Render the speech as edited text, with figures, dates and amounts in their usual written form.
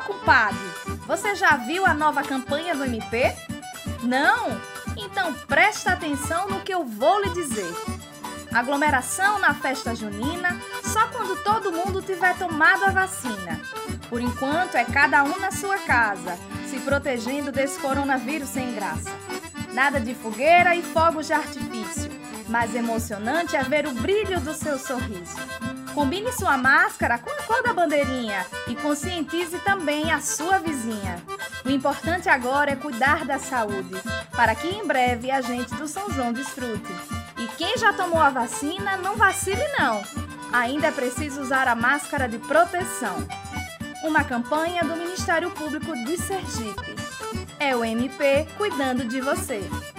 compadre, você já viu a nova campanha do MP? Não? Então presta atenção no que eu vou lhe dizer. Aglomeração na festa junina só quando todo mundo tiver tomado a vacina. Por enquanto é cada um na sua casa, se protegendo desse coronavírus sem graça. Nada de fogueira e fogos de artifício. Mais emocionante é ver o brilho do seu sorriso. Combine sua máscara com a cor da bandeirinha e conscientize também a sua vizinha. O importante agora é cuidar da saúde, para que em breve a gente do São João desfrute. E quem já tomou a vacina, não vacile não. Ainda é preciso usar a máscara de proteção. Uma campanha do Ministério Público de Sergipe. É o MP cuidando de você.